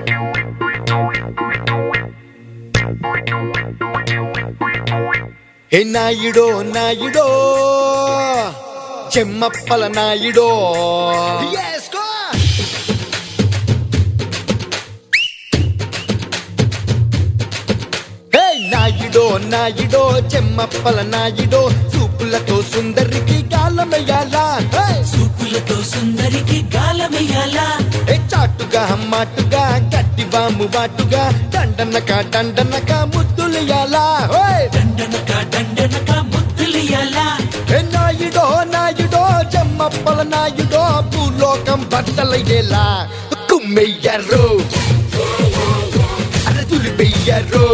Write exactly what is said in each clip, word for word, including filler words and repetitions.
హే నాయుడో నాయుడో చెమ్మప్పల నాయుడో హే నాయుడో నాయుడో చెమ్మప్పల నాయుడో సూపులతో సుందరికి గాలమయ్యాలా సూపులతో సుందరికి గాలమయ్యాలా చాటుగా మాటుగా గట్టి బాము బాటుగా దండనక దండనక ముద్దులియాలా దండనక దండనక ముద్దులియాలా నాయుడో నాయుడో చెమ్మప్పల నాయుడో భూలోకం బట్టలయ్యేలా కుమ్మెయ్యారు అరే తులిపెయ్యారు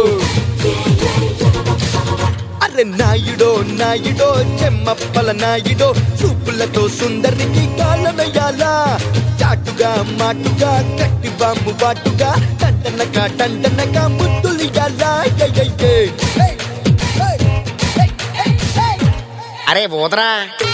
అరే నాయుడో నాయుడో చెమ్మప్పల నాయుడో చూపులతో సుందరికి గాలమయ్యాలా చాటుగా మాటుగా గట్టి బాంబు బాటుగా దండనక దండనక ముద్దులియాలా అరే పోదరా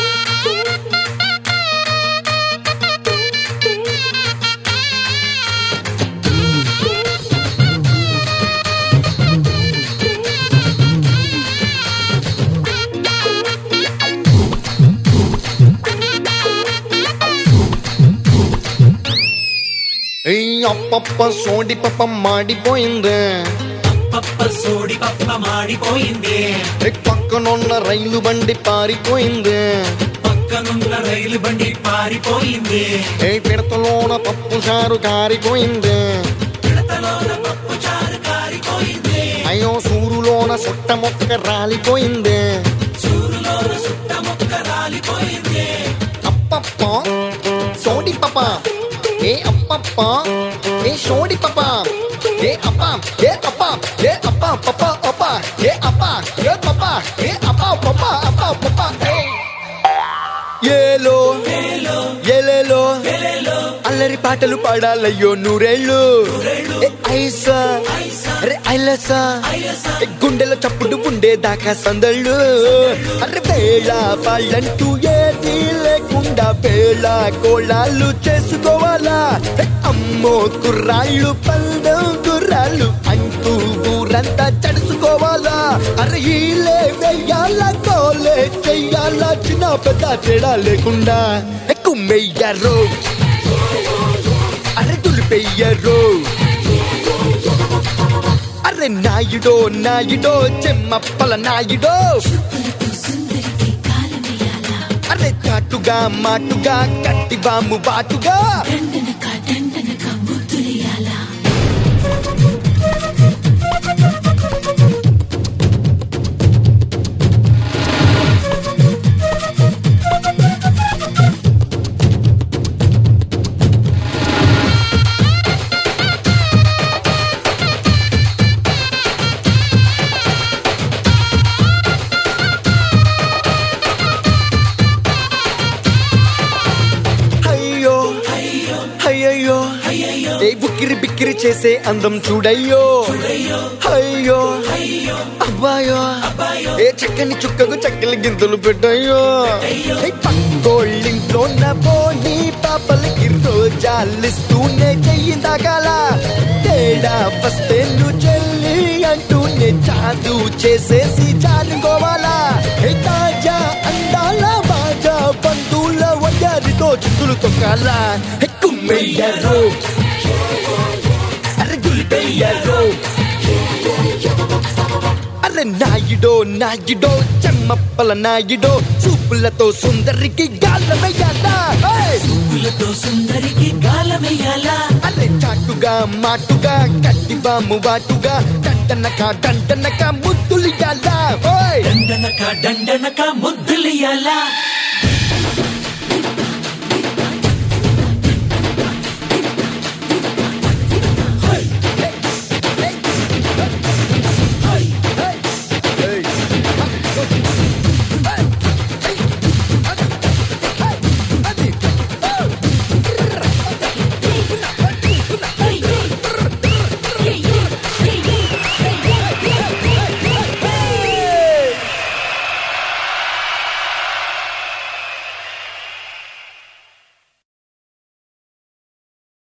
అప్పప్ప సోడి పప్ప మాడిపోయింది పప్ప సోడి పప్ప మాడిపోయింది పక్కనున్న రైలు బండి పారిపోయింది పక్కనున్న రైలు బండి పారిపోయింది ఏ పిడతలోన పప్పు చారు కారిపోయింది పిడతలోన పప్పు చారు కారిపోయింది అయ్యో సూరులోన సుట్ట మొక్క రాలిపోయింది సూరులోన సుట్ట మొక్క రాలిపోయింది అప్పప్ప సోడి పప్ప ఏ అప్పప్ప ఏ సోడి పప్ప ఏ అప్ప ఏ అప్ప ఏ అప్ప పప్ప అప్ప ఏ అప్ప ఏ పప్ప ఏ అప్ప పప్ప అప్ప పప్ప ఏలో ఏలేలో అల్లరి పాటలు పాడాలయ్యో నూరేళ్ళు ఐసా అరే ఐలసా గుండెలో చప్పుడు ఉండేదాకా సందళ్ళు అరే వేళ వాళ్ళంటూ ఏది లేకుండా వేళ కోళాలు చేసుకోవాలా అమ్మో కుర్రాళ్ళు పందం కుర్రాళ్ళు అంటూ ఊరంతా చడుచుకోవాలా అరే ఈలే వెయ్యాలా కోలే చెయ్యాలా చిన్న పెద్ద తేడా లేకుండా కుమ్మెయ్యారు అరే తులిపెయ్యారు అరే నాయుడో నాయుడో చెమ్మప్పల నాయుడో అరే చాటుగా మాటుగా గట్టి బాము బాటుగా అయ్యో ఏ బుక్కిరి బిక్కిరి చేసే అందం చూడయ్యో అయ్యో అబ్బాయో ఏ చక్కని చుక్కకు చక్కలి గింతలు పెట్టయ్యో పక్కోళ్ళింట్లో నవ్వోని పాపలకి రోజాలిస్తూనే చెయ్యి తగాల తేడా వస్తే నువ్వు చెల్లి అంటూనే జాదు చేసేసి జారుకోవాలా తాజా అందాల బాజా బంధువుల వయ్యారితో చుట్టులు తొక్కాలా కుమ్మెయ్యారు అరే గులిపెయ్యారు అరే నాయుడో నాయుడో చెమ్మప్పల నాయుడో చూపులతో సుందరికి గాలమయ్యాలా సూపులతో సుందరికి గాలమయ్యాలా అరే చాటుగా మాటుగా గట్టి బాము బాటుగా దండనక దండనక ముద్దులియాలా దండనక దండనక ముద్దులియాలా